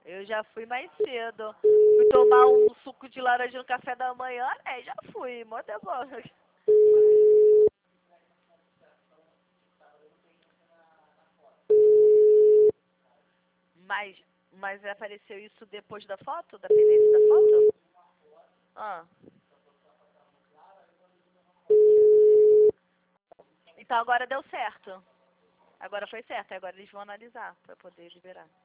Eu já fui mais cedo. Fui tomar um suco de laranja no café da manhã, né? Já fui, mó demora. Mas, mas apareceu isso depois da foto? Da pendência da foto? Ah. Então agora deu certo. Agora foi certo. Agora eles vão analisar pra poder liberar.